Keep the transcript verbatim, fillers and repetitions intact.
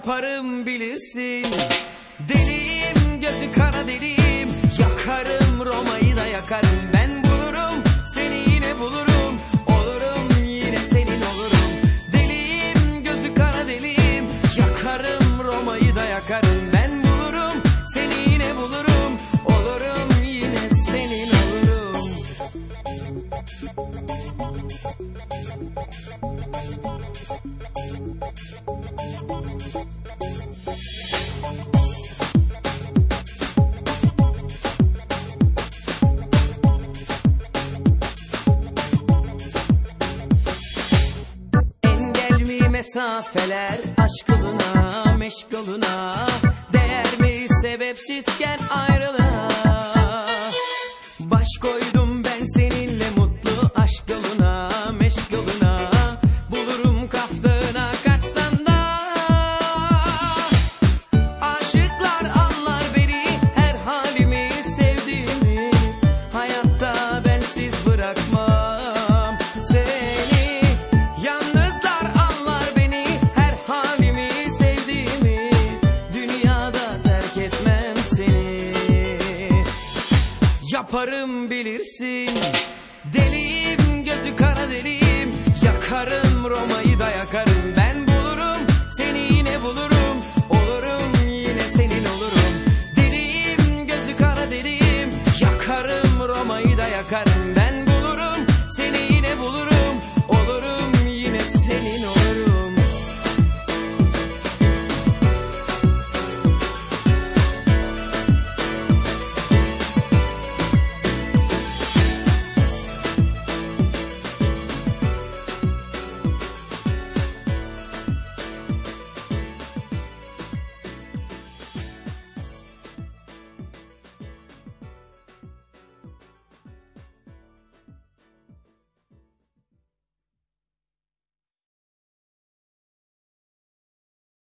yaparım bilirsin. Deliyim, gözü kara deliyim, yakarım Roma'yı da yakarım. Ben bulurum seni, yine bulurum, olurum yine senin olurum. Deliyim, gözü kara deliyim, yakarım Roma'yı da yakarım. Ben bulurum seni, yine bulurum, olurum yine senin olurum. Mesafeler aşk yoluna, meşk yoluna, değer mi sebepsizken ayrılığa? Baş koydum ben seninle mutlu aşk yoluna, meşk yoluna, bulurum kaftığına kaçsan da. Aşıklar anlar beni, her halimi sevdiğimi, hayatta bensiz bırakmam seni. Yaparım bilirsin. Deliyim, gözü kara deliyim, yakarım Roma'yı da yakarım.